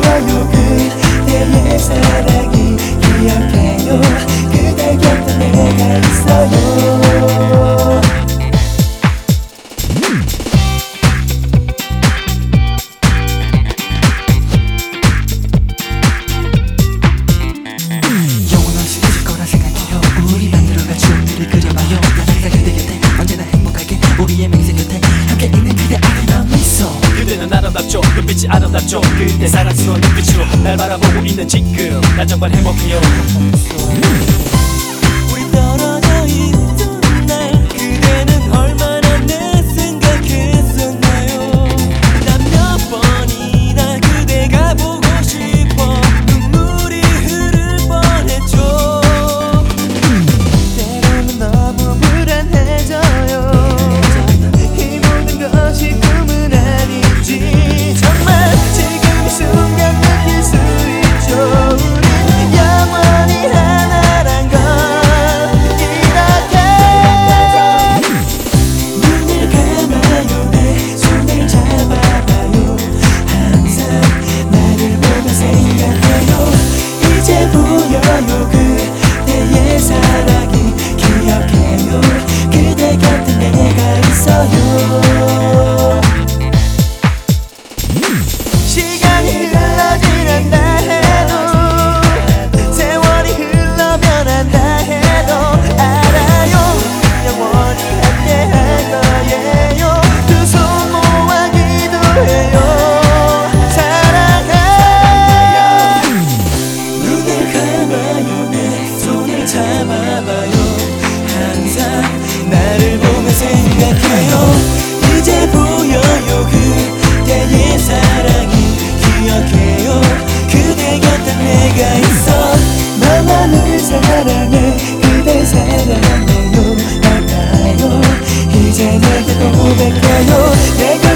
보여요 그대의 사랑이 기억해요 그대 곁에 내가 있어요. 영원한 시대일 거라 생각해요. 우리 만들어갈 추억들을 그려봐요. 항상 그대 곁에 언제나 행복하게 우리의 맹세 곁에 함께 있는 그대 아름다운 미소. 그대는 아름답죠. 눈빛이 아름답죠. 그대 사랑스러운 눈빛으로 날 바라보고 있는 지금 난 정말 행복해요. 우리 떨어져 있던 날 그대는 얼마나 내 생각했었나요. 난 몇 번이나 그대가 보고 싶어 눈물이 흐를 뻔했죠. 때로는 너무 불안해져요. 이 모든 것이 꿈은 아닌지 정말 지금 이 순간 느낄 수 있죠. 우린 영원히 하나란 걸 이렇게 눈을 감아요 내 손을 잡아봐요 항상 나를 보며 생각해요 이제 보여요 그대의 사랑이 기억해요 그대 곁에 내가 있어요. 시간이 흘러지는다 해도 세월이 흘러변한다 해도 알아요 영원히 함께할 거예요. 두 손 모아 기도해요 사랑해. 눈을 감아요 내 손을 잡아봐요 항상 나를 보며 생각해요 이제 보여요 그대의 사랑이 기억해요 그대 곁에 내가 있어. 나만을 사랑해 그대 사랑해요 알아요 이제 내게 고백해요 내가